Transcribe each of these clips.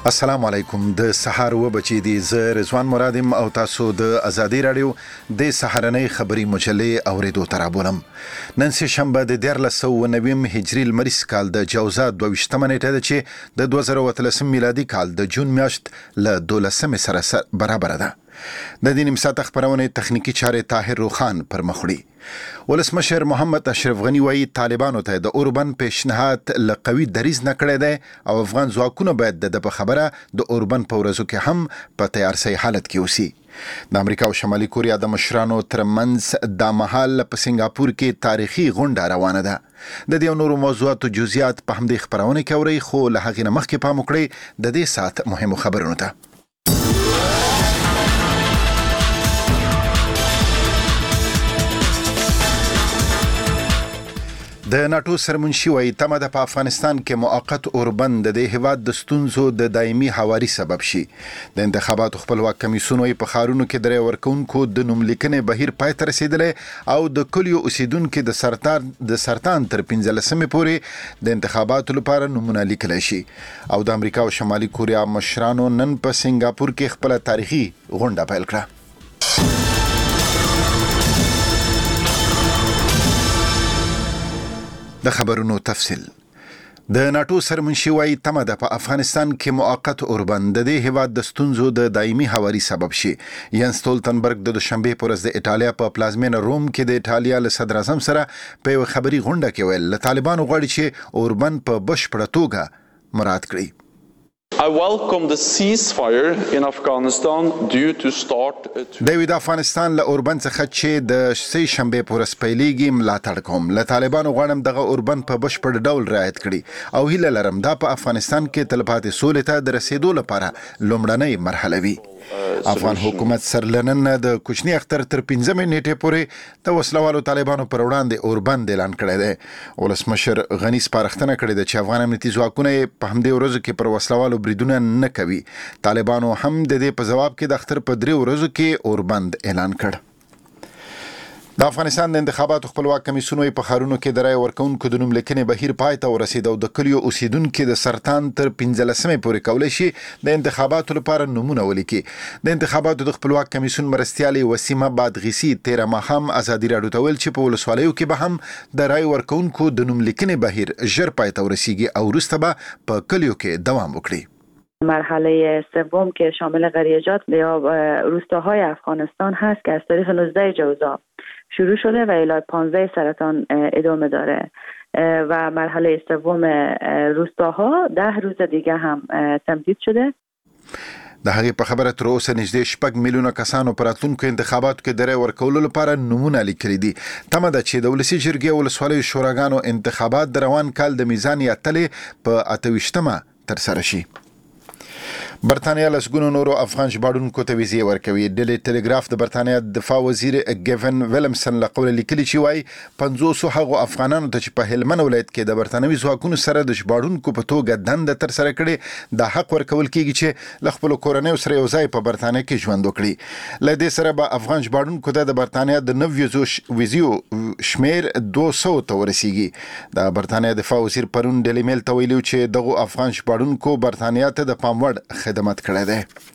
السلام علیکم. د سحر و بچی دی ز رضوان مرادم او تاسو د ازادي رادیو د سحرنۍ خبری مجلې اوریدو ترابولم. نن سه شنبه د 1390 هجری المریس کال د جوزا 22 نیټه ده چې د 2013 میلادي کال د جون میاشت ل 12 سره برابر ده. د دې نیم ساعت خبرونه تخنیکی چارې طاهر روخان پر مخړي. ولسمشر محمد اشرف غنی وایي طالبانو ته د اوربن پیشنهاد لقوي دریز نکړی دی او افغان ځواکونه باید د خبره د اوربن په ورځو کې هم په تیار سي حالت کې اوسي. د امریکا او شمالي کوریا د مشرانو ترمنځ د محل په سنگاپور کې تاریخي غونډه روانه ده. د دې نورو موضوعاتو جزئیات په همدې خبرونه کې اوري، خو له هغې نه مخکې پام وکړئ د دې ساعت مهمو خبرونو ته. د ناتو سرمنشي وایي تمه ده په افغانستان کې موقت اوربند د هیواد د ستونزو د دایمي هواري سبب شي. د انتخاباتو خپلواک کمیسیون وایي په ښارونو کې درې ورکوونکو د نوملیکنې بهیر پای ته رسیدلی او د کلیو اوسیدونکو د سرطان تر 15 پورې د انتخاباتو لپاره نمونه لیکلی شي. او د امریکا او شمالي کوریا مشرانو نن په سنگاپور کې خپل تاریخي غونډه پیل کړه. د خبرونو تفصیل. د ناتو سرمنشي وایي تمه ده په افغانستان کې موقت اوربند د هیواد د ستونزو د دایمي هواري سبب شي. ینس ستولتنبرګ د دوشنبه پر ورځ د ایټالیا په پلازمینه روم کې د ایټالیا له صدر اعظم سره په یو خبري غونډه کې ویل طالبانو غواړي چې اوربند په بشپړه توګه مراعات کړي. I welcome the ceasefire in Afghanistan due to start د افغانستان له اوربند څخه چې د سه شنبه پر ورځ پیلېږي ملاتړ کوم. له طالبانو غواړم دغه اوربند په بشپړ ډول رعایت کړي او هیله لرم دا په افغانستان کې تلپاتې سولې ته د رسیدو لپاره لومړنۍ مرحله وي. افغان حکومت سرلنن د کوچنی اختر تر 15 نیټې پورې د وسلوالو طالبانو پر وړاندې اوربند اعلان کړی دی. ولسمشر غنی سپارښتنه کړې ده چې افغان امنیتي ځواکونه په همدې ورځو کې پر وسلوالو بریدونه نه کوي. طالبانو هم د دې په جواب کې د اختر په 3 ورځو کې اوربند اعلان کړ. د افغانستان د انتخاباتو خپلواک کمیسیون په ښارونو کې د رای ورکوونکو د نوملیکنې بهیر پای ته ورسید او د کلیو اوسیدونکو د سرطان تر 15 پورې کولی شي د انتخاباتو لپاره نمونه ولیکي. د انتخاباتو د خپلواک کمیسیون مرستیالي وسیمه بادغیسی 13 ماښام ازادي راډیو ته ویل چې په ولسوالیو کې به هم د رای ورکوونکو د نوملیکنې بهیر ژر پای ته ورسیږي او وروسته به په کلیو کې دوام وکړي. مرحله سوم که شامل قریجات یا روستاهای افغانستان هست که از تاریخ 19 جوزا شروع شده و الی 15 سرطان ادامه داره و مرحله سوم روستاها 10 روز دیگه هم تمدید شده. د هغې په خبره تر اوسه نږدې 6 میلیونه کسانو په راتلونکو انتخاباتو کې د رای ورکولو لپاره نمونه لیکلي دي. تمه ده چې د ولسي جرګې او ولسوالیو شوراګانو انتخابات د روان کال د میزان یاتلې په 28مه ترسره شي. برطانیا لسګونو نورو افغان ژباړونکو ته ویزې ورکوي. ډیلی ټلګراف د برطانیا دفاع وزیر ګیون ویلمسن له قوله لیکلي چې وایي 500 هغو افغانانو ته چې په هلمند ولایت کې د برطانوي ځواکونو سره د ژباړونکو په توګه دنده ترسره کړي د حق ورکول کېږي چې له خپلو کورنیو سره یو ځای په برطانیا کې ژوند وکړي. له دې سره به افغان ژباړونکو ته د برطانیا د نویو ویزو شمیر 200 ته ورسیږي. د برطانیا دفاع وزیر پرون ډیلی میل ته ویلي چې دغو افغان ژباړونکو برطانیا ته د پام وړ خدمت کړی دی.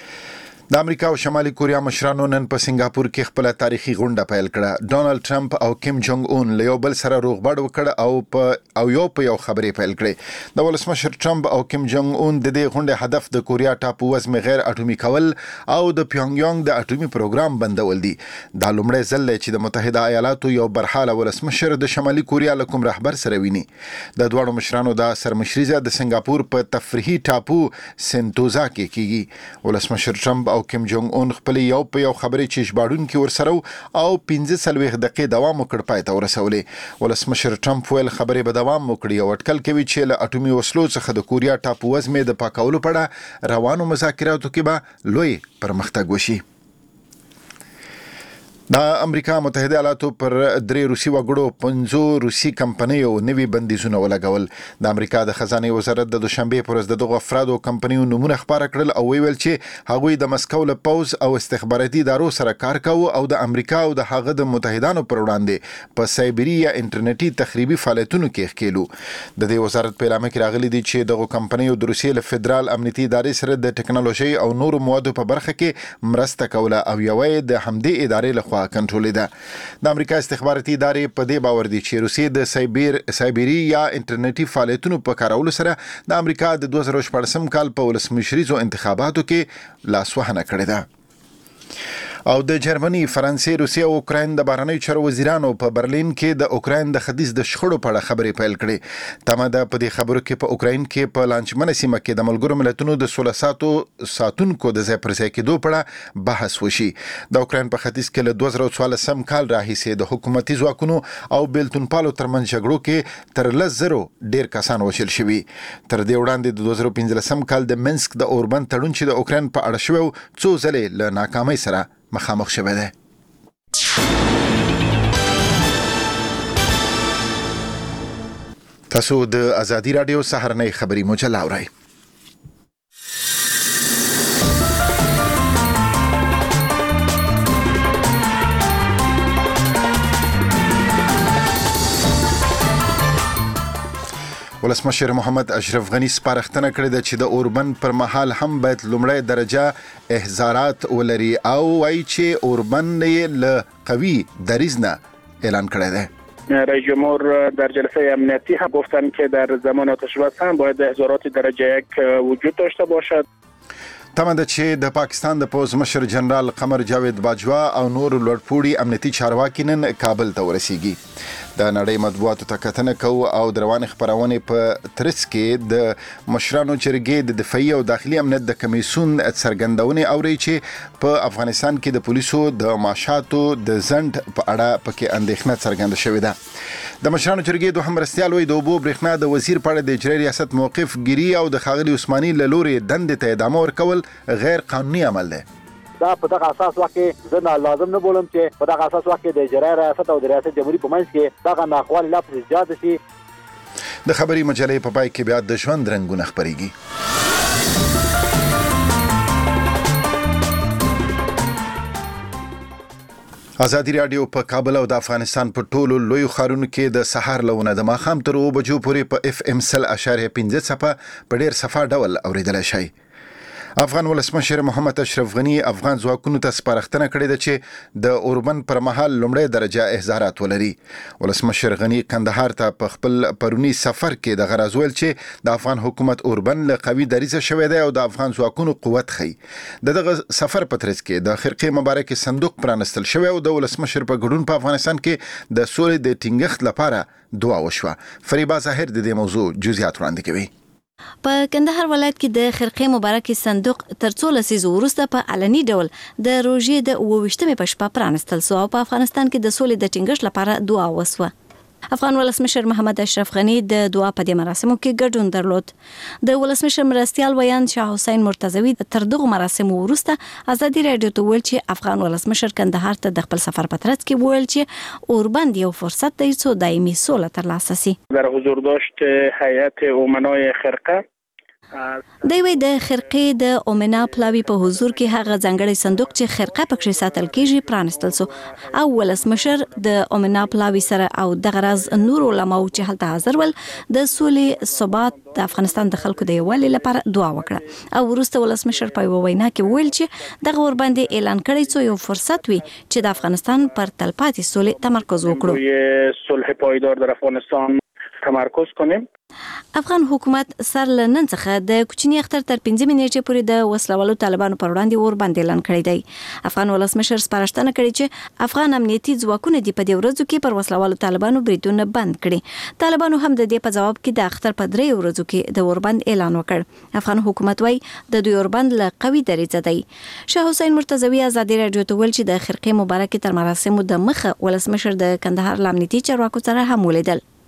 د امریکا او شمالي کوریا مشرانو نن په سنگاپور کې خپل تاریخي غونډه پیل کړه. ډونالد ټرمپ او کیم جونګ اون له یو بل سره روغبړ وکړ او یو خبرې پیل کړې. د ولسمشر ټرمپ او کیم جونګ اون د دې غونډې هدف د کوریا ټاپو وزمې غیر اټومي کول او د پیونګ یانګ د اټومي پروګرام بندول دي. دا لومړی ځل دی چې د متحده ایالاتو یو برحاله ولسمشر د شمالي کوریا له کوم رهبر سره ویني. د دواړو مشرانو د سرمشريزه د سنگاپور په تفریحي ټاپو سنتوزا کې کیږي. ولسمشر ټرمپ او کیم جونګ اون خپل یو خبرې چې ژباړونکي ورسره او 15 دقیقې دوام وکړ پای ته ورسولې. ولسمشر ټرمپ ویل خبرې به دوام وکړي او اټکل کوي چې له اټومي وسلو څخه د کوریا ټاپو وزمې د پاکولو په اړه روانو مذاکراتو کې به لوی پرمختګ وشي. د امریکا متحده ایالاتو پر 3 روسي وګړو 5 روسي کمپنیو نوي بندیزونه ولګول. د امریکا د خزانه وزارت د دوشنبه پر ورځ دغه افراد او کمپنیو نمونه خبره کړل او ویل چې هغوی د مسکو له پوز او استخباراتي ادارو سره کار کاوه او د امریکا او د هغه د متحدانو پر وړاندې په سایبریا انټرنیټي تخریبي فعالیتونو کې ښکېلو. د دې وزارت په اعلامیه کې راغلي دي چې دغه کمپنیو د روسیې له فدرال امنیتي ادارې سره د ټکنالوژي او نورو موادو په برخه کې مرسته کوله او یوې د همدې ادارې لخوا کنټرول ده. د امریکا استخباراتي ادارې په دې باور دي چې روسیې د سایبریا انټرنیټي فعالیتونو په کارولو سره د امریکا د 2014 کال په ولسمشریزو انتخاباتو کې لاسوهنه کړې ده. او د جرمني، فرانسې، روسیې او اوکراین د بهرنیو چارو وزیرانو په برلین کې د اوکراین د ختیځ د شخړو په اړه خبرې پیل کړې. تمه ده په دې خبرو کې په اوکراین کې په لانچمنه سیمه کې د ملګرو ملتونو د 16 ساتونکو د ځای پر ځای کېدو په اړه بحث وشي. د اوکراین په ختیځ کې له 2014 کال راهیسې د حکومتي ځواکونو او بیلتونپالو ترمنځ جګړو کې تر 10,000 ډیر کسان وژل شوي. تر دې وړاندې د 2015 کال د منسک د اوربند تړون چې د اوکراین په اړه شوی څو ځلې له ناکامۍ سره مخامخ شوه ده. تاسو د ازادي رادیو سهارنۍ خبري مجله اورئ. ولسمشر محمد اشرف غنی سپارښتنه کړې ده چې د اوربند پر مهال هم باید لومړی درجه احذارات ولري او وايي چې اوربند له قوي دریځ نه اعلان کړی ده. رئیس جمهور در جلسه امنیتی هم گفتن که در زمان آتش بس هم باید احذارات درجه 1 وجود داشته باشد. تمه ده چې د پاکستان د پوز مشر جنرال قمر جاوید باجوا او نور لوړپوړي امنیتي چارواکي نن کابل ته ورسیږي. د نړۍ مطبوعاتو ته کتنه کوو او د روانې خبرونې په ترڅ کې د مشرانو جرګې د دفاعي او داخلي امنیت د کمیسیون څرګندونې اوري چې په افغانستان کې د پولیسو د معاشاتو د ځنډ په اړه پکې اندېښنه څرګنده شوې ده. د مشرانو جرګې دوهم مرستیال وایي د اوبو برېښنا د وزیر په اړه د اجرایي ریاست موقف ګیري او د ښاغلي عثماني له لورې دندې ته ادامه ورکول غیر قانوني عمل دی. دا په دغه اساس واکه زه لازم نه بولم چې په دغه اساس واکه د اجرایي ریاست او د ریاست جمهوریت په منځ کې دغه ناخوالې لا پسې زیات شي. د خبري مجلې په پای کې بیا د ژوند رنګونه خبريږي. ازادي رادیو په کابل او د افغانستان په ټولو لوی ښارونو کې د سحر لونه د ماښام تر 2 بجو پورې په FM 100.5 صفه په ډیر صفه ډول اوریدل شي. افغان ولسمشر محمد اشرف غنی افغان ځواکونو ته سپارښتنه کړې ده چې د اوربند پر مهال لومړی درجه احذارات ولري. ولسمشر غنی کندهار ته په خپل پرونی سفر کې د غرض ویل چې د افغان حکومت اوربند له قوي دریځه شوی دی او د افغان ځواکونو قوت خي. دغه سفر په ترڅ کې د خرقې مبارکې صندوق پرانستل شوی او د ولسمشر په ګډون په افغانستان کې د سولې د ټینګښت لپاره دعا وشوه. فریبا ظاهر د دې موضوع جزئیات وړاندې کوي. په کندهار ولایت کې د خرقې مبارکې صندوق تر 2 لسیزو وروسته په علني ډول د روژې د 28مې په شپه پرانستل شو او په افغانستان کې د سولې د ټینګښت لپاره دعا وسوه. افغان ولسمشر محمد اشرف غنی د دعا په دې مراسمو کې ګډون درلود. د ولسمشر مرستیال ویان شاه حسین مرتضوی تر دغه مراسمو وروسته ازادي رادیو ته ویل چې افغان ولسمشر کندهار ته د خپل سفر په ترڅ کې ویل چې اوربند یو فرصت دی چې دایمي سوله ترلاسه شي. در حضور داشت هیئت امنای خرقه دوی د خرقې د اومنا پلاوی په حضور کې هغه ځانګړی صندوق چې خرقه پکې ساتل کېږي پرانستل شو او ولسمشر د اومنا پلاوی سره او د غرض نور علماء چې هلته حاضر ول د سولې ثبات د افغانستان د خلکو د یووالي لپاره دعا وکړه او وروسته ولسمشر په وینا کې ویل چې دغه ورباندې اعلان کړی چې یو فرصت وي چې د افغانستان پر تلپاتې سولې تمرکز وکړو. صلح پایدار در افغانستان تمرکز کنیم. افغان حکومت سر لنن څخه د کوچنی اختر تر 15 نیټې پورې د وسلوالو طالبانو پر وړاندې اوربند اعلان کړی دی. افغان ولسمشر سپارښتنه کړې چې افغان امنیتي ځواکونه د په دې ورځو کې پر وسلوالو طالبانو بریدونه بند کړي. طالبانو هم د دې په جواب کې د اختر په 3 ورځو کې د اوربند اعلان وکړ. افغان حکومت وايي د دوی اوربند له قوي دریځه دی. شاه حسین مرتضوی ازادي رادیو ته ویل چې د خرقې مبارکې تر مراسمو د مخه ولسمشر د کندهار امنیتي چارواکو سره هم ولیدل.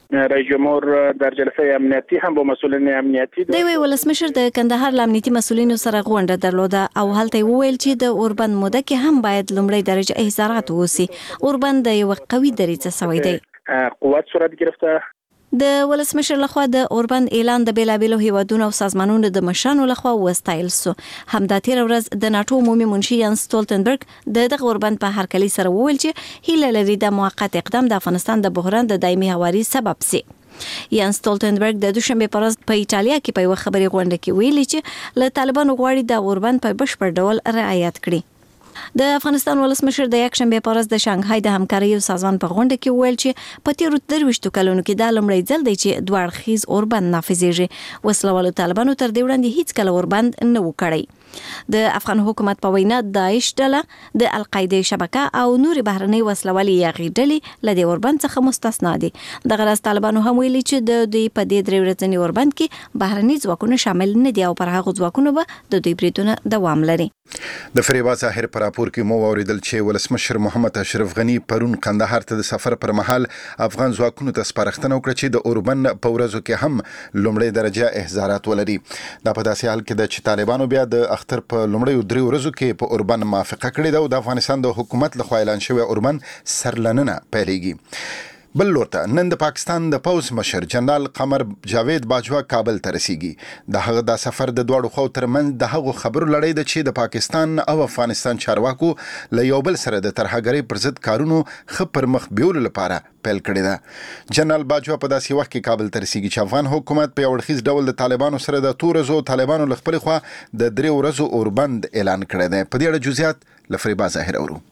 رئیس جمهور در جلسه امنیتی هم با مسئولین امنیتی د وی ولسمشر د کندهار له امنیتي مسولینو سره غونډه درلوده او هلته وویل چې د اوربند موده کې هم باید لومړی درجه احضارات وسی. اوربند د یو قوي دریځ سوی دی. قوت صورت گرفته. د ولسمشر لخوا د اوربند اعلان د بیلابیلو هیوادونو او سازمانونو د مشرانو لخوا وستایل سو. همدا تیر ورځ د ناتو عمومي منشي یانس سټولټنبرګ د دغه اوربند په هرکلی سره وویل چې هیله لري د موقت اقدام د افغانستان د بحران د دایمي هواري سبب سي. یانس سټولټنبرګ د دوشنبه پر ورځ په ایټالیا کې په یو خبري غونډه کې ویلي چې له طالبانو غواړي د اوربند په بشپړ ډول رعایت کړي. د افغانستان ولسمشر د یکشنبه په ورځ د شانګهای د همکارۍ سازمان په غونډه کې ویل چې په تیرو 23 کلونو کې د لومړی ځل دی چې دوه اړخیز اوربند نافذېږي. وسلوالو طالبانو تر دې وړاندې هیڅ کله اوربند نه و کړی. د افغان حکومت په وینا داعش ډله د القاعده شبکه او نور بهرنۍ وسلوالي یاغي ډلې له دې اوربند څخه مستثنا دي. دغه راز طالبانو هم ویلي چې د دوی په دې درې ورځني اوربند کې بهرنۍ ځواکونه شامل نه دي او پر هغه ځواکونو به د دوی بریدونه دوام لري. د فریبا ظاهر پر راپور کې مو اوریدل چې ولسمشر محمد اشرف غنی پرون قندهار ته د سفر پر مهال افغان ځواکونو ته سپارښتنه وکړه چې د اوربند په ورځو کې هم لومړی درجه احضارات ولري. دا په داسې حال کې چې طالبانو بیا د اختر په لومړی 3 ورځو کې په اوربند موافقه کړې ده او د افغانستان د حکومت لخوا اعلان شوی اوربند سرلننه پیلېږي. بل لورته نن د پاکستان د پوز مشر جنرال قمر جاوید باجوا کابل ته رسیږي. د هغه د سفر د دوړو خو ترمن د هغه خبرو لړۍ د چې د پاکستان او افغانستان چارواکو له یو بل سره د ترهګری پر ضد کارونو خپر مخ بیول لپاره پیل کړی ده. جنرال باجوا په داسې وخت کې کابل ته رسیږي چې افغان حکومت په اورخیز ډول د طالبانو سره د تورزو طالبانو لخپل خوا د 3 ورځو اوربند اعلان کړی دی. په دې اړه جزئیات لفریبا ظاهر اورو.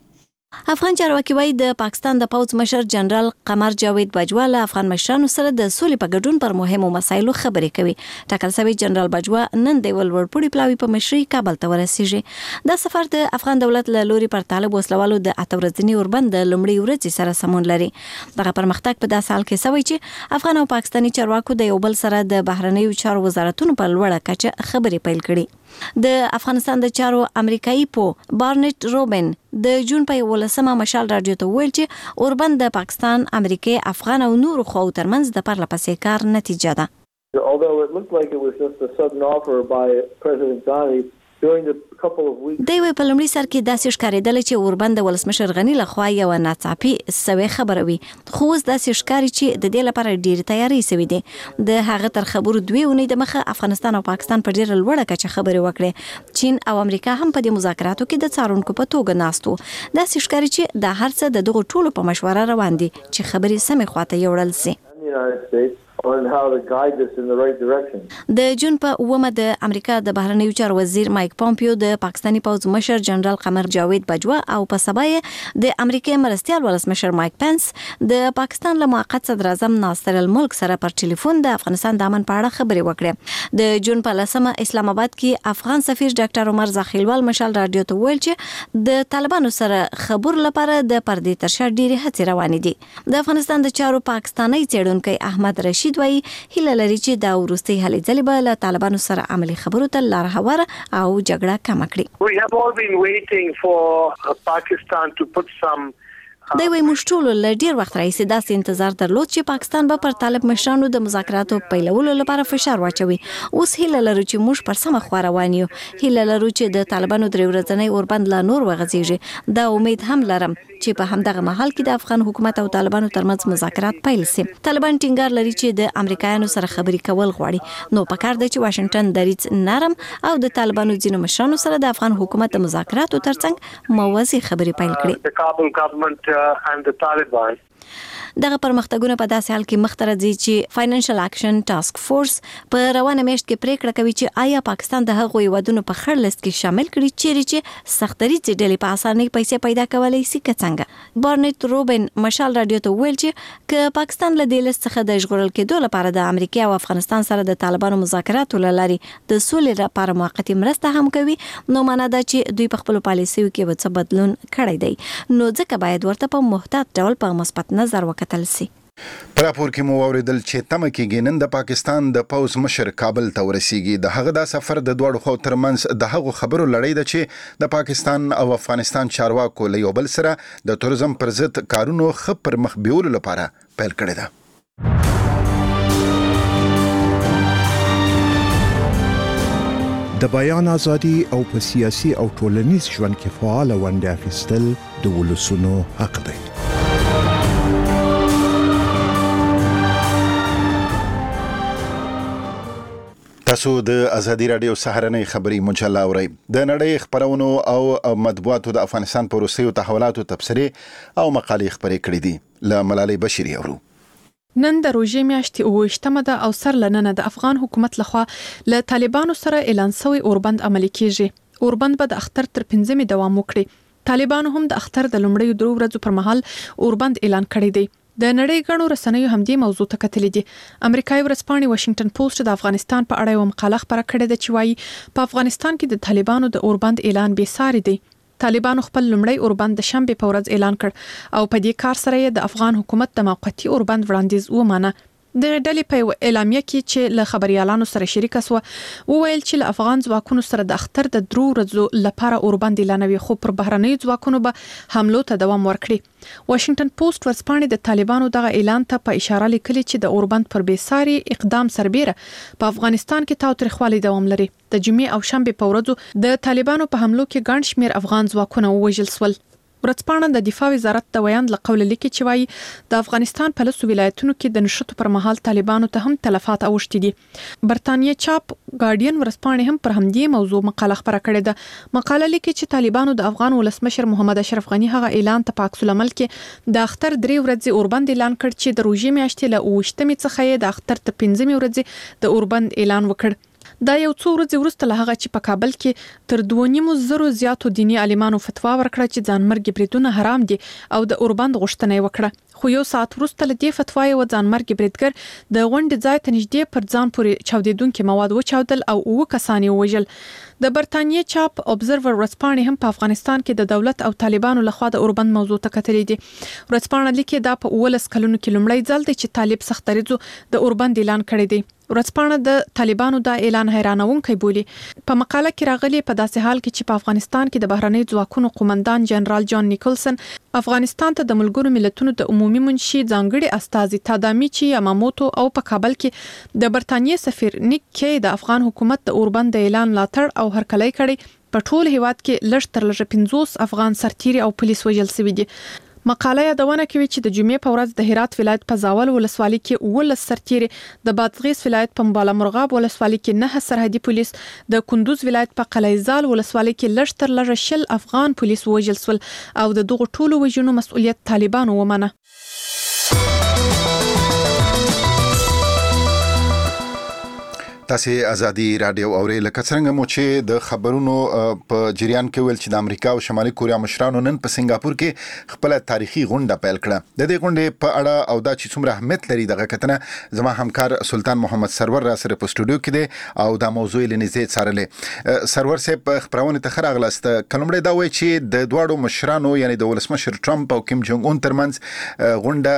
افغان چارواکي وايي د پاکستان د پوز مشر جنرال قمر جاوید باجوا له افغان مشرانو سره د سولې په ګډون پر مهمو مسایلو خبرې کوي. ټاکل شوی جنرال باجوا نن د ولورپوړي پلاوي په مشرۍ کابل ته ورسیږي. دا سفر د افغان دولت له لوري پر طالب وسلوالو د 8 ورځني اوربند د لومړۍ ورځې سره سمون لري. دغه پرمختګ په داسې حال کې شوی چې افغان او پاکستاني چارواکو د یو بل سره د بهرنیو چارو وزارتونو په لوړه کچه خبرې پیل کړي. د افغانستان د چارو امریکایي په بارنټ روبن د جون په 18مه مشال رادیو ته ویل چې اوربند د پاکستان، امریکای، افغان او نورو خو ترمنځ د پرلپسې کار نتیجه ده. Although it looked like it was just a sudden offer by President Ghani during the couple of weeks. دوی په لومړي سر کې داسې ښکارېدل چې اوربند د ولسمشر غنی لخوا یو ناڅاپي سوي خبره وي، خو اوس داسې ښکاري چې د دې لپاره ډېرې تیاری سوي دي. د هغه تر خبرو 2 اونۍ د مخه افغانستان او پاکستان په ډېره لوړه کچه خبرې وکړې. چین او امریکا هم په دې مذاکراتو کې د څارونکو په توګه ناستو. داسې ښکاري چې د هر څه د دغو ټولو په مشوره روان دي چې خبرې سمې خواته یوړل سي. on how to guide us in the right direction. د جون په 9مه د امریکا د بهرنیو چارو وزیر مایک پومپیو د پاکستاني پوز مشر جنرال قمر جاوید باجوا او په سبا یې د امریکای مرستيال ولسمشر مایک پنس د پاکستان له موقت صدر اعظم ناصر الملک سره پر ټلیفون د افغانستان د امن په اړه خبرې وکړې. د جون په 10مه اسلام آباد کې افغان سفیر ډاکټر عمر زاخیلوال مشال رادیو ته ویل چې د طالبانو سره خبر لپاره د پردې تر شا ډېری هڅې روانې دي. د افغانستان د چارو پاکستاني څېړونکي احمد رشید وایي هیله لري چې دا وروستي هلې ځلې به له طالبانو سره عملي خبرو ته لار هواره او جګړه کم کړي. We have all been waiting for Pakistan to put some دوی وایي موږ ټول له ډېر وخت راهیسې داسې انتظار درلود چې پاکستان به پر طالب مشرانو د مذاکراتو پیلولو لپاره فشار واچوي. اوس هیله لرو چې موږ پر سمه خوا روان یو. هیله لرو چې د طالبانو درې ورځنی اوربند لا نور وغځېږي. دا امید هم لرم چې په همدغه مهال کې د افغان حکومت او طالبانو ترمنځ مذاکرات پیل شي. طالبان ټینګار لري چې د امریکایانو سره خبرې کول غواړي. نو پکار دی چې واشنگټن دریځ نرم او د طالبانو ځینو مشرانو سره د افغان حکومت د مذاکراتو ترڅنګ موازی خبرې پیل کړي. The Kabul government and the Taliban. دغه پرمختګونه په داسې حال کې مخ ته راځي چې فاینانشل اکشن ټاسک فورس په روانه میاشت کې پریکړه کوي چې آیا پاکستان د هغو هیوادونو په خړ لیست کې شامل کړي چې سختري ډلې په اسانۍ پیسې پیدا کولای شي که څنګه. بارنټ روبن مشال رادیو ته ویل چې که پاکستان له دې لیست څخه د ژغورل کېدو لپاره د امریکا او افغانستان سره د طالبانو مذاکراتو لاري د سولې لپاره موقتی مرسته هم کوي، نو معنا ده چې دوی په خپل پالیسیو کې څه بدلون کړی دی. نو ځکه باید ورته په محتاط ډول په مثبت نظر کتل سي. په راپور کې مو اوریدل چې تمه کېږي نن د پاکستان د پوز مشر کابل ته ورسیږي. د هغه د سفر د دوړو خو ترمنځ د هغو خبرو لړۍ ده چې د پاکستان او افغانستان چارواکو له یو بل سره د توریزم پر ضد کارونو خپر مخ بیولو لپاره پیل کړی ده. د بیان ازادي او په سیاسي او ټولنیز ژوند کې فعال ونډه اخیستل د ولسونو حق دی. تاسو د ازادي رادیو سهارنۍ خبري مجله اورئ. د نړۍ خبرونو او مطبوعاتو د افغانستان په روسیو تحولاتو تبصرې او مقالې خبرې کړې دي. له ملالۍ بشيري اورو. نن د روژې میاشتې 28مه ده او سر لننه د افغان حکومت لخوا له طالبانو سره اعلان شوی اوربند عملي کیږي. اوربند به د اختر تر 5مې دوام وکړي. طالبانو هم د اختر د لومړیو 2 ورځو پر مهال اوربند اعلان کړی دی. د نړۍ غنو رسنیو هم دې موضوع ته کتلې دي. امریکایي ورځپاڼې واشنگټن پوسټ د افغانستان په اړه یو مقاله خبره کړې ده چې وايي په افغانستان کې د طالبانو د اوربند اعلان بې ساري دی. طالبانو خپل لومړی اوربند د شنبه په ورځ اعلان کړ او په دې کار سره د افغان حکومت د موقتی اوربند وړاندیز ومانه. د ډلې په اعلامیه کې چې له خبريالانو سره شریک اسو وویل چې له افغان ځواکونو سره د اختر د 3 ورځو لپاره اوربند اعلانوي، خو پر بهرنۍ ځواکونو به حملو ته دوام ورکړي. واشنگټن پوسټ ورځپاڼې د طالبانو دغه اعلان ته په اشاره لیکلي چې د اوربند پر بیساري اقدام سربېره په افغانستان کې تاوتریخوالي دوام لري. د جمعې او شنبه په ورځو د طالبانو په حملو کې ګڼ شمېر افغان ځواکونه ووژل شول. ورځپاڼه د دفاع وزارت د ویاند لقول لیکي چې وايي د افغانستان په لسو ولایتونو کې د نشټو پر مهال طالبانو ته هم تلفات اوښتي دي. برتانیې چاپ ګارډین ورځپاڼه هم پر همدې موضوع مقاله خبره کړې ده. مقاله لیکي چې طالبانو د افغان ولسمشر محمد اشرف غنی هغه اعلان ته په عکس العمل کې د اختر 3 ورځې اوربند اعلان کړ چې د روژې میاشتې له 28مې څخه د اختر ته 5مې ورځې د اوربند اعلان وکړ. دا یو څو ورځې وروسته له هغه چې په کابل کې تر 2.5 زیاتو دینی عالمانو فتوا ورکړه چې ځانمرګي بریدونه حرام دي او د اوربند غوښتنه وکړه. خو یو ساعت وروسته له دې فتوا یو ځانمرګي بریدګر د غونډې ځای ته نږدې پر ځان پورې چاودیدونکي مواد وچاودل او 9 کسان وژل. د برتانیې چاپ اوبزرور ورځپاڼې هم په افغانستان کې د دولت او طالبانو لخوا د اوربند موضوع ته کتلې دي. ورځپاڼه لیکي دا په 19 کلونو کې لومړی ځل دی چې طالب سخت دریځو د اوربند اعلان کړی دی. ورځپاڼه د طالبانو دا اعلان حیرانونکی بولي. په مقاله کې راغلي په داسې حال کې چې په افغانستان کې د بهرنۍ ځواکونو قومندان جنرال جان نیکلسن افغانستان ته د ملګرو ملتونو د عمومي منشي ځانګړي استازي تادامیچی یاماموتو او په کابل کې د برتانیې سفیر نیک کی د افغان حکومت د اوربند اعلان ملاتړ او هرکلی کړي. په ټول هیواد کې لږ تر لږه 50 افغان سرتیري او پولیس وژل شوي دي. مقاله یادونه کوي چې د جمعې په ورځ د هرات ولایت په زاول ولسوالۍ کې 19 سرتیري، د بادغیس ولایت په مباله مرغاب ولسوالۍ کې 9 سرحدي پولیس، د کندوز ولایت په قلعه‌زال ولسوالۍ کې لږ تر لږه 20 افغان پولیس وژل شول او د دغو ټولو وژنو مسؤلیت طالبانو ومنه. تاسو ازادي رادیو اورئ. لکه څنګه مو چې د خبرونو په جریان کې ویل چې د امریکا او شمالي کوریا مشرانو نن په سنگاپور کې خپل تاریخي غونډه پیل کړه. د دې غونډې په اړه او دا چې څومره اهمیت لري دغه کتنه زما همکار سلطان محمد سرور را سره په سټوډیو کې دی او دا موضوع لنیزه څارلې. سرور صاحب خبرونه ته خراغلاست. کلمړې دا وایي چې د دواړو مشرانو یعنی د ولسمشر ټرمپ او کیم جونګ اون ترمنځ غونډه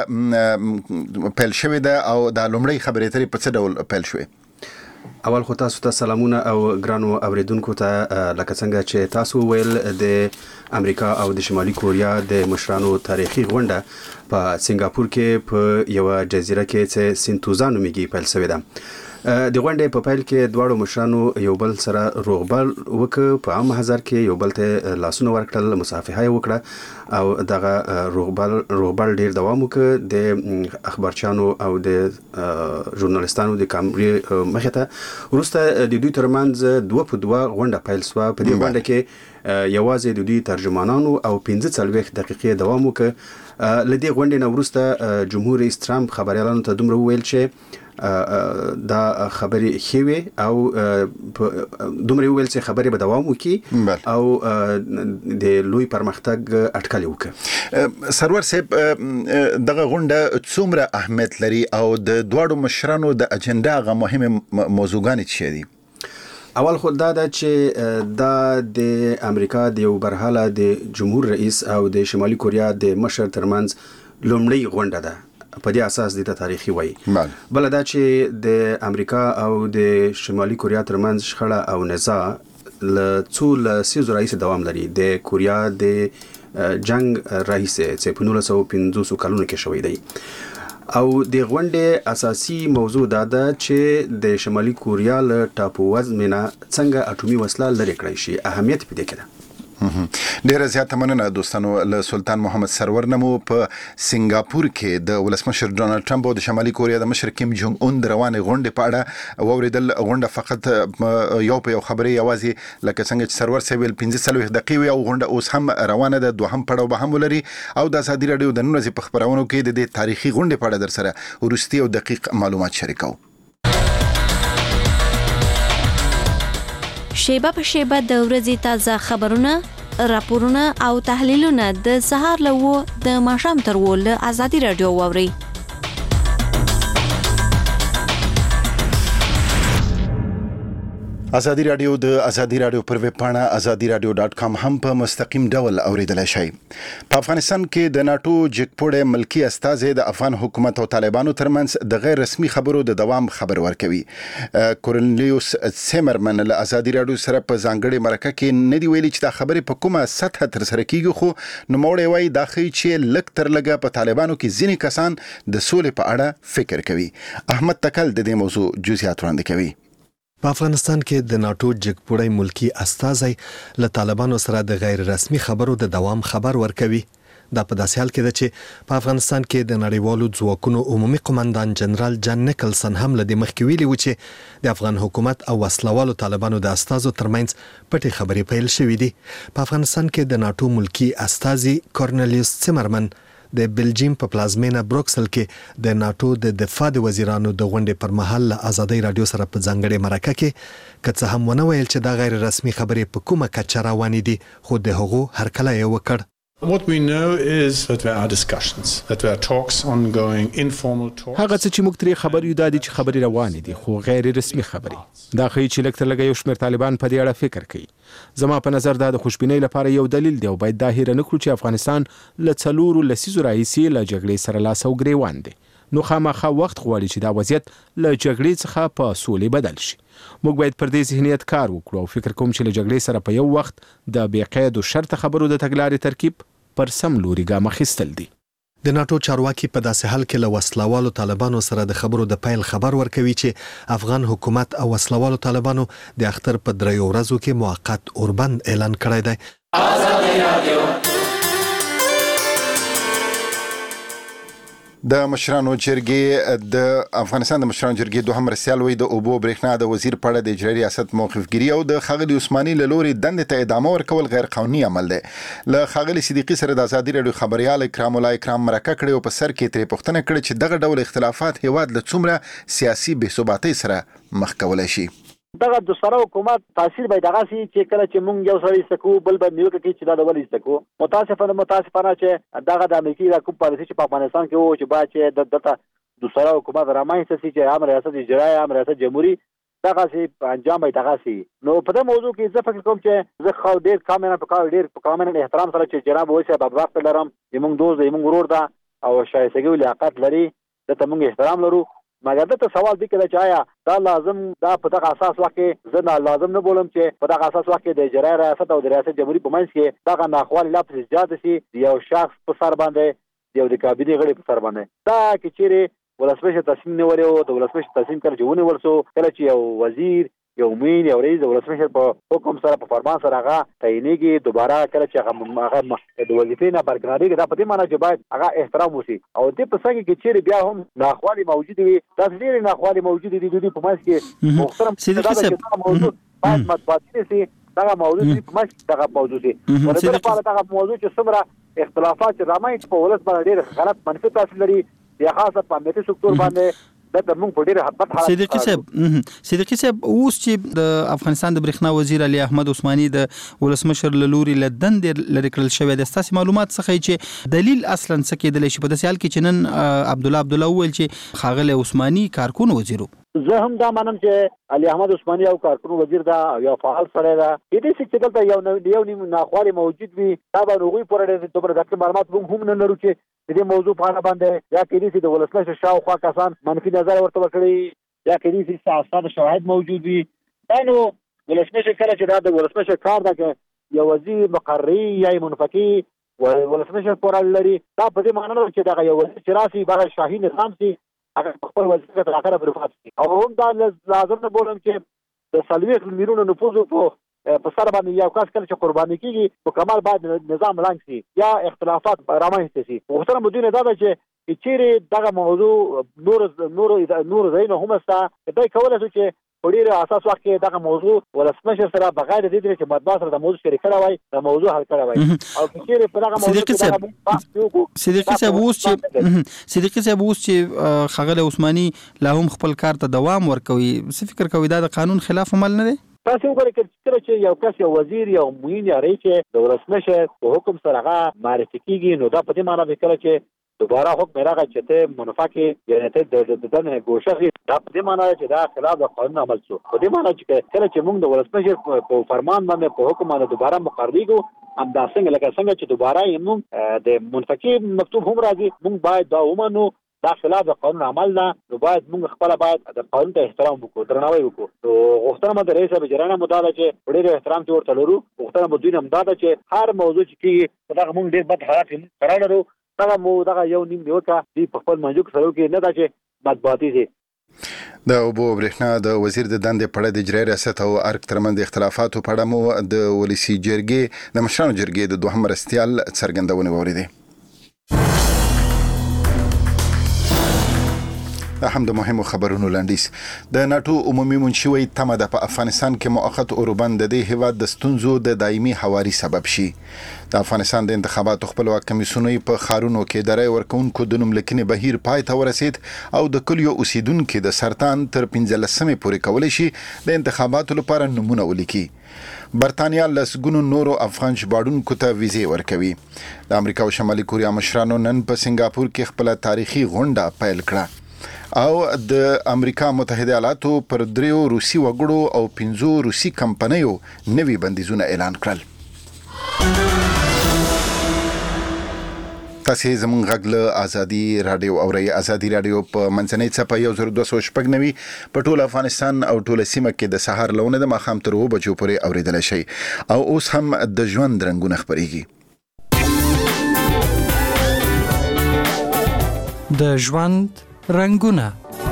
پیل شوې ده او دا لومړی خبرې اترې په څه ډول پیل شوې؟ اول خو تاسو ته سلامونه او ګرانو اوریدونکو ته. لکه څنګه چې تاسو ویل د امریکا او د شمالي کوریا د مشرانو تاریخي غونډه په سنگاپور کې په یو جزیره کې چې سنتوزا نومیږي پیل شوې ده. د غونډې په پیل کې دواړو مشرانو یو بل سره روغبړ وکړ، په عام محضر کې یو بل ته لاسونه ورکړل، مصافحه وکړه او دغه روغبړ ډیر دوام وکړ. د اخبارچانو او د ژورنالستانو د کامرې مخې ته وروسته د دوی ترمنځ 2 په 2 غونډه پیل شوه. په دې غونډه کې یوازې د دوی ترجمانانو او 45 دقیقې دوام وکړ. لدې غونډې نه وروسته جمهور رئیس ترامپ خبريالانو ته دومره وویل چې دا خبرې خېوي او دومره ویل چې خبرې به دوام وکړي او د لوی پرمختګ اټکل وکړي. سرور صاحب دغه غونډه څومره اهمیت لري او د دواړو مشرانو د اجنډا غو مهمه موضوعګانې څه دي؟ اول خو دا چې دا د امریکا د یو برحاله د جمهور رئیس او د شمالي کوریا د مشر ترمنځ لومړی غونډه ده. په دې اساس د تاریخي وایي. بل دا چې د امریکا او د شمالي کوریا ترمنځ شخړه او نزاع له څو لسیزو راهیسې دوام لري. د کوریا د جنگ راهیسې چې په 1950 کلونو کې شوی دی. او د غونډې اساسي موضوع دا ده چې د شمالي کوریا له ټاپووزمه څنګه اټومي وسله لري کړی شي. اهمیت په دې کې ده. ډیره زیاته مننه دوستانو. له سلطان محمد سرور نمو په سنگاپور کې د ولسمشر ډونالد ټرمپ او د شمالي کوریا د مشر کیم جونګ اون د روانې غونډې په اړه اوریدل. غونډه فقط یو خبرې یوازې لکه څنګه چې سرور سویل 15 دقیقې او غونډه اوس هم روانه ده. دوهم پړاو به هم ولري او د ازادي رادیو د نن ورځې په خبرونو کې د تاریخي غونډې په اړه در سره ورستي او دقیق معلومات شریکو. شیبه په شیبه د ورځې تازه خبرونه، راپورونه او تحلیلونه د سهار له د ماښام تر له ازادي رادیو واوري. ازادي رادیو د ازادي رادیو پر ویب پاڼه azadiradio.com هم په مستقیم ډول اوریدلای شئ. په افغانستان کې د ناتو جګپوړې ملکی استازي د افغان حکومت او طالبانو ترمنځ د غیر رسمي خبرو د دوام خبر ورکوي. کورنلیوس سیمرمن له ازادي رادیو سره په ځانګړي مرکه کې ندی ویلي چې دا خبرې په کومه سطح تر سره کیږي، خو نوموړی وایي دا ښیي چې لږ تر لږه په طالبانو کې ځینې کسان د سولې په اړه فکر کوي. احمد تکل د دې موضوع جزئیات وړاندې کوي. په افغانستان کې د ناتو جګپوړی ملکی استازی له طالبانو سره د غیر رسمي خبرو د دوام خبر ورکوي. دا په داسې حال کې ده چې په افغانستان کې د نړیوالو ځواکونو عمومي قومندان جنرال جان نیکلسن هم له دې مخکې ویلي و چې د افغان حکومت او وسلوالو طالبانو د استازو ترمنځ پټې خبرې پیل شوې دي. په افغانستان کې د ناتو ملکی استازي کورنلیوس سیمرمن د بلجیم په پلازمینه بروکسل کې د ناتو د دفاع د وزیرانو د غونډې پر مهال له ازادي رادیو سره په ځانګړي مرکه کې کڅ هم ونه ویل چې دا غیر رسمي خبرې په کومه کچه روانې دي، خو د هغو هرکله یې وکړ. What we know is that there are discussions, that there are talks ongoing, informal talks. هغه څه چې موږ ترې خبر یو دا دي چې خبرې روانې دي، خو غیر رسمي خبرې. دا ښیي چې لږ تر لږه یو شمېر طالبان په دې اړه فکر کوي. زما په نظر دا د خوشبینۍ لپاره یو دلیل دی او باید دا هېره نه کړو چې افغانستان له 4 لسیزو راهیسې له جګړې سره لاس او ګریوان دی. نو خامخا وخت غواړي چې دا وضعیت له جګړې څخه په سولې بدل شي. موږ باید پر دې ذهنیت کار وکړو او فکر کوم چې له جګړې سره په یو وخت د بې قید او شرط خبرو د تګلارې ترکیب پر سم لوري ګام اخیستل دي. د ناتو چارواکي په داسې حال کې له وسلوالو طالبانو سره د خبرو د پیل خبر ورکوي چې افغان حکومت او وسلوالو طالبانو د اختر په 3 ورځو کې موقت اوربند اعلان کړی دی. ازادي رادیو د مشرانو جرګې د افغانستان د مشرانو جرګې دوهم رسیال وی د اوبو برېښنا د وزیر په اړه د اجرایي ریاست موقفګیری او د خاغلی عثماني له لوري دندې ته ادامه ورکول غیر قانوني عمل دی. له خاغلی صدیقي سره د ازادي رادیو خبريال اکرام الله اکرام مرکه کړې او په سر کې ترې پوښتنه کړې چې دغه ډول اختلافات هیواد له څومره سیاسي بې ثباتۍ سره مخ کولای شي. دغه د سره حکومت تاثیر به دغه سي چې کله چې مونږ یو سړی سکو بل به نیوکه کوي چې دا ډول استکو. متاسفانه چې دغه د امریکای د حکومت پالیسي چې په افغانستان کې وو چې باید چې دغه د سره حکومت رامنځته شي چې عام ریاست اجرایی عام ریاست جمهوریت دغه سي انجام به دغه سي. نو په دې موضوع کې زه فکر کوم چې زه خو ډیر کامن احترام سره چې جناب وایي په وخت لرم چې مونږ دوست یې مونږ ورور ده او شایستګي لیاقت لري ته مونږ احترام لرو. مګر دا سوال دی چې آیا دا لازم دا په دغه اساس واکه زه نه لازم نه بولم چې په دغه اساس واکه د اجرایی ریاست او د ریاست جمهوریت په منځ کې دغه ناخوالي لفظ زیات شي یو شخص په سر باندې یو د کابینې غړي په سر باندې دا کې چیرې ولسمشر تصمیم نیولې او د ولسمشر تصمیم کړ چې ونه ورسو کله چې یو وزیر یو مین یو رئیس د ولسمشر په حکم سره په فرمان سره هغه تعینېږي دوباره کله چې هغه د وظیفې نه برکناري دا په دې معنی چې باید هغه احترام وشي او دې په څنګه کې چیرې بیا هم ناخوالي موجود وي دا ډېر ناخوالي موجود دي د په منځ کې محترم صدیقي موضوع باید مطبوعاتي سي دغه موضوع په منځ کې دغه موضوع دي ورته لپاره دغه موضوع چې څومره اختلافات رامنځته په ولس باندې ډېر غلط منفي تاثیر لري یا خاصه په امنیتي سکتور باندې دا موږ په ډیره حد صدیقي صاحب اوس چې د افغانستان د برېښنا وزیر علي احمد عثماني د ولسمشر لوري لدن لري کړل شوی د ستاسو معلومات څخه چې دلیل اصلا څه کېدل شي په داسې حال کې چې نن عبد الله ویل چې خاغلی عثماني کارکون وزیرو. زه هم دا منم چې علي احمد عثماني او کارکون وزیر دا یو فعال سره دا دې چې دلته یو نیم ناخوالي موجود وي دا به هغوی پورې دومره دقیق معلومات هم نه لرو چې دې موضوع په اړه باندې یا کې دې د ولسمشر شاوخوا کسان منفي نظر ورته وکړي یا کې دې اساسات شواهد موجود وي. نو ولسمشر کله چې دا د ولسمشر کار دا کې یو وزیر مقرری یا منفقي ولسمشر پورال لري دا په دې معنی نه چې دا یو وزیر چې راسي بغیر شاهي نظام سي هغه خپل وظیفه تر اخره پورې پاتې شي او هم دا لازم نه بولم چې د سلويخ میلیونو نفوذ په سر باندې یو کس کله چې قرباني کیږي په کمال باید نظام لنګ سي یا اختلافات رامنځته سي وختره مدونه دا چې چیرې دغه موضوع نور زینو هم ستا دا کولای شي چې په ډیر اساس وخت کې دغه موضوع ولسمشر سره بغیر د دې چې مطبوعات سره د موضوع شریک کړی وای د موضوع حل کړی وای او چیرې په دغه موضوع صدیقي صاحب اوس چې خغل عثماني لا هم خپل کار ته دوام ورکوي څه فکر کوي دا د قانون خلاف عمل نه دی تاسو وګورئ چې یو کس یو وزیر یو معین یا رئیس د ولسمشر په حکم سره هغه معرفي کیږي نو دا په دې معنی ده چې دوباره حکم راغی چې ته منفعه یعنی ته د دنه ګوشه دا په دې معنی چې دا خلاف د قانون عمل شو په دې معنی چې کله چې موږ د ولسمشر په فرمان باندې په حکم باندې دوباره مقرریږو هم دا څنګه چې دوباره موږ د منفعه مکتوب هم راځي موږ باید دا ومنو دا خلاف د قانون عمل نه نو باید موږ خپل باید د قانون ته احترام وکړو درناوی وکړو نو غوښتنه مده رئیس بجرانه مداله چې ډېر احترام ته ورته لرو غوښتنه مو دوی نه مداله چې هر موضوع چې کیږي دا موږ ډېر بد حالات قرار لرو دا مو دا یو نیم نیوکه دی په خپل منځو کې سره کې نه دا چې مطبوعاتي دي د اوبو برېښنا د وزیر د دندې په اړه د اجرایي ریاست او ارګ ترمنځ اختلافاتو په اړه مو د ولسی جرګې د مشرانو جرګې د دوهم مرستیال څرګندونه وریدي هم د مهمو خبرونو لاندیس د ناتو عمومي منشي تمه ده په افغانستان کې مؤقت اوربند د هیواد د ستونزو د دایمي حواري سبب شي د افغانستان د انتخاباتو خپلواک کمیسیوني په خارونو کې د رای ورکونکو د نوملیکنې بهیر پای ته ورسید او د کلیو اوسیدونکو د سرطان تر 15مې پورې کولای شي د انتخاباتو لپاره نمونه ولیکي برتانیا لسګونو نورو افغان ژباړونکو ته ویزې ورکوي د امریکا او شمالي کوریا مشرانو نن په سنگاپور کې خپل تاریخي غونډه پیل کړه او د امریکا متحده ایالاتو پر 3 روسي وګړو او 5 روسي کمپنیو نوي بندیزونه اعلان کړل تاسو زموږ غږ له ازادي رادیو اوري ازادي رادیو په منځنۍ صفحه 1290 په ټول افغانستان او ټول سیمه کې د سحر لونه د ماخام تر 2 بجو پورې اوریدل شي او اوس هم د ژوند رنگونه خبريږي د ژوند رنگونه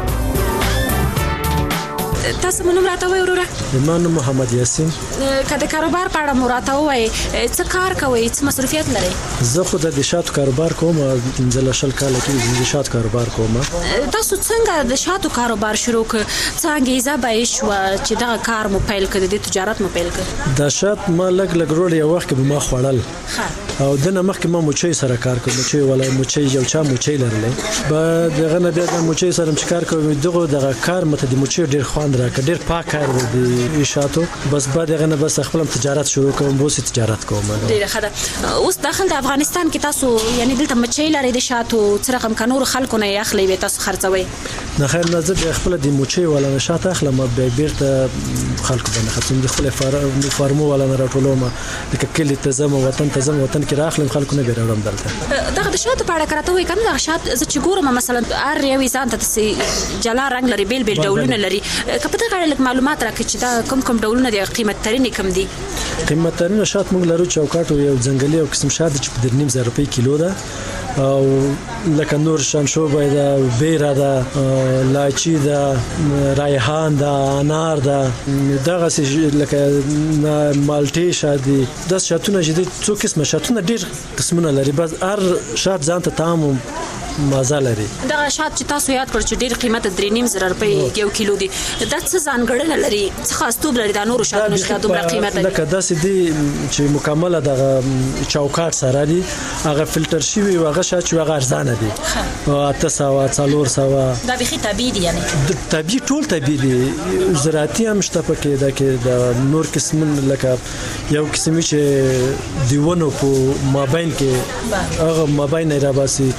تاسو مونږ راته وای وروره ایمان محمد یاسین کله کاروبار په اړه مراته وای څه کار کوي څه مصروفیت لري زه خو د شاتو کاروبار کوم د شل کال کې د شاتو کاروبار کوم تاسو څنګه د شاتو کاروبار شروع ک څنګه ایزابای شو چې دا کار مو پیل کړ د تجارت مو پیل کړ د شات ما لګ رول یو وخت به ما خوړل او دنه مخکې ما موچي سره کار کوم موچي ولا موچي یو چا موچي لرلې بعد دغه نه بیا د موچي سره کار کوم دغه کار مته د موچي ډیر خوند راکړ ډیر پاک کار دی شاتو بس بعد دغه نه بس خپل تجارت شروع کوم بوس تجارت کوم ډیر ښه اوس داخل د افغانستان کې تاسو یعنی دلته موچي لري د شاتو څه رقم کنور خلکو نه اخلي وي تاسو خرڅوي نه خیر نه زه خپل د موچي ولا شات اخلم به بیرته خلکو باندې خرڅوم د خپل فارمو ولا نه راټولوم د کلی تزم وطن کې راخلم خلکو نه بیرولم دلته دغه د شاتو په اړه کراته وي کنه د شات چې ګورم مثلا ار یو ځان ته جلا رنگ لري بیل ډولونه لري کپته غړل معلومات راکړي چې دا کوم ډولونه دي قیمت ترين کم دي قیمت ترين شات موږ لرو چوکاټ یو ځنګلي او قسم شات چې په 2.5 روپۍ کیلو ده او لکه نور شنشوبه ده بیره ده لاچی ده ریحان ده انار ده دغه لکه مالټي شادي د شاتونه جدي څو قسمه شاتونه ډیر قسمونه لري بس هر شات ځان ته طعم مزه لري دا شات چې تاسو یاد کړ چې ډیر قیمت 3.5 روپۍ یو کیلو دي دا څه ځانګړنه لري څه خاصتوب لري دا نور شات نشته دومره قیمت لري لکه داسې دي چې مکمله د چوکاټ سره دي هغه فلټر شوی او هغه شات چې هغه ارزانه دي او 300 دا به طبيعي دي یعنی طبيعي ټول طبيعي دي زراعتي هم شته پکې دا کې د نور قسم لکه یو قسم چې دیونه په مابین کې هغه مابین نه راباسي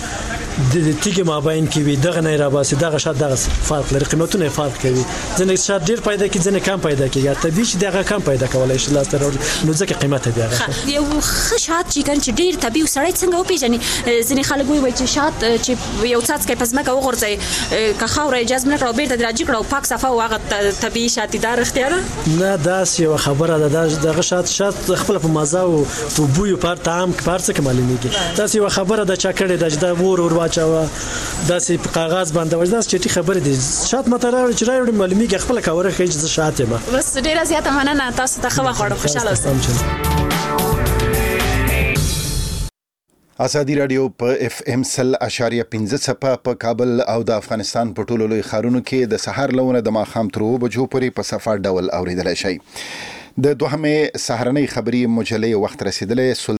د تیګ مابین کې وي دغه نه را باسي دغه شات دغه فرق لري قیمتونه فرق کوي ځنه شات ډیر پیدا کی ځنه کم پیدا کیږي طبيعي چې دغه کم پیدا کولای شي لاس تر نو ځکه قیمت دی هغه یو شات چې کله ډیر طبيعي سړی څنګه وپیژني ځنه خلک وایي چې شات چې یو څاڅ کې پزماکه وغورځي که خاورې اجازه نه کړو بیرته راځي کړو پاک صفه واغه طبيعي شات دار اختیار نه داس یو خبره ده دغه شات خپل په مزه او په بوی پر طعم پر څه کې معلومیږي تاسو یو خبره ده چا کړي د ور واچو داسې په کاغذ باندې وځداس چې خبره دي شات متراوي چې راوړي معلومیږي خپل کاوره کې چې شات ما بس ډیره زیاته مننه تاسو ته خو خوړم خوشاله اوسئ. ازادي رادیو په FM 100.5 په کابل او د افغانستان په ټولو لوی ښارونو کې د سحر لونه د ماښام تر 2 بجو پورې په صفه ډول اوریدلای شي. د دوهمه سهارنۍ خبري مجلې وخت رسیدلې